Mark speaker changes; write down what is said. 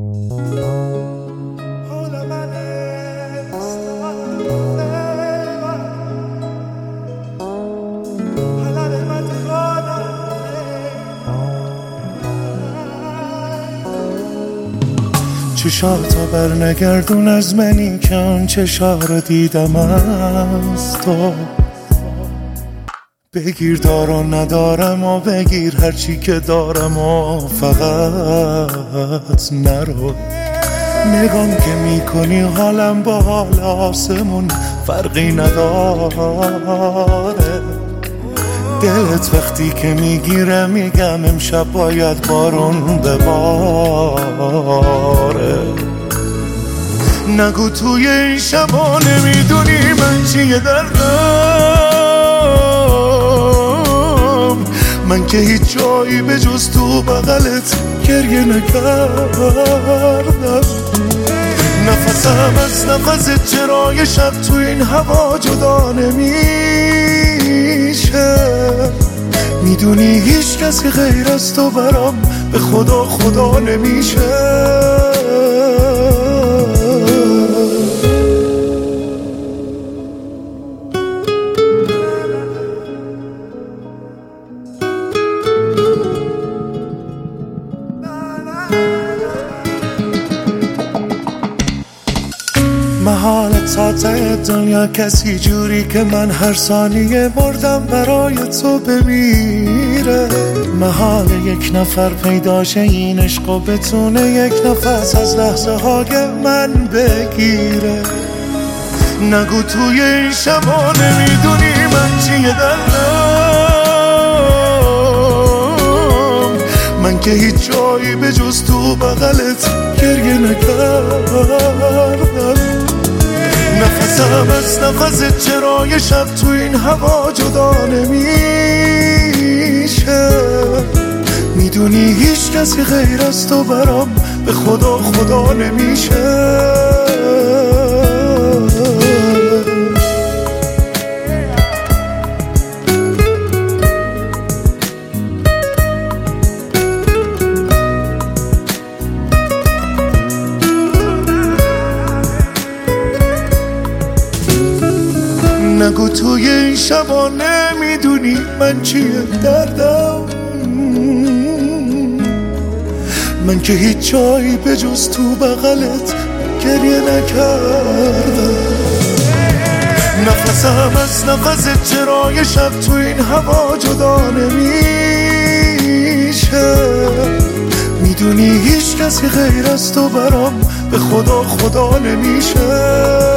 Speaker 1: چشاتا بر نگردون از منی که آن چشا رو دیدم از تو. بگیر دارم ندارم و بگیر هرچی که دارم و فقط نرو. نگام که میکنی حالم با حال آسمون فرقی نداره. دلت وقتی که میگیره میگم امشب باید بارون بباره. نگو توی این شبا نمیدونی من چیه دردم. من که هیچ جایی به جز تو بغلت گریه نکردم. نفسم از نفست چرا یه شب تو این هوا جدا نمیشه. میدونی هیچ کسی غیر از تو برام به خدا خدا نمیشه. محالت ساته دنیا کسی جوری که من هر ثانیه مردم برای تو بمیره. محال یک نفر پیداشه این عشق و بتونه یک نفس از لحظه های من بگیره. نگو توی این شبا نمیدونی من چیه دلم. من که هیچ جایی به جز تو بغلت گریه نکردم. نفسم از نفست چرا یه شب تو این هوا جدا نمیشه. میدونی هیچ کسی غیر از تو برام به خدا خدا نمیشه. نگو توی این شبا نمیدونی من چیه دردم. من که هیچ جایی به جز تو بغلت گریه نکردم. نفسم از نفست چرا یه شب تو این هوا جدا نمیشه. میدونی هیچ کسی غیر از تو برام به خدا خدا نمیشه.